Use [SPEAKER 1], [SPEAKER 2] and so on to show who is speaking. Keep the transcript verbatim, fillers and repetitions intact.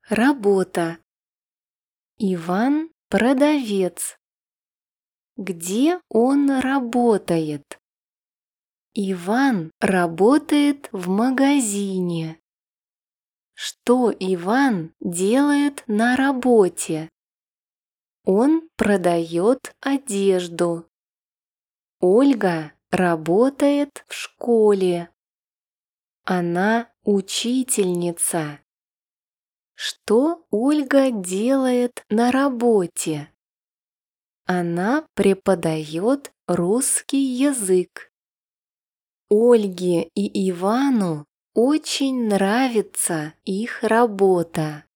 [SPEAKER 1] Работа. Иван – продавец. Где он работает? Иван работает в магазине. Что Иван делает на работе? Он продает одежду. Ольга работает в школе. Она учительница. Что Ольга делает на работе? Она преподает русский язык. Ольге и Ивану очень нравится их работа.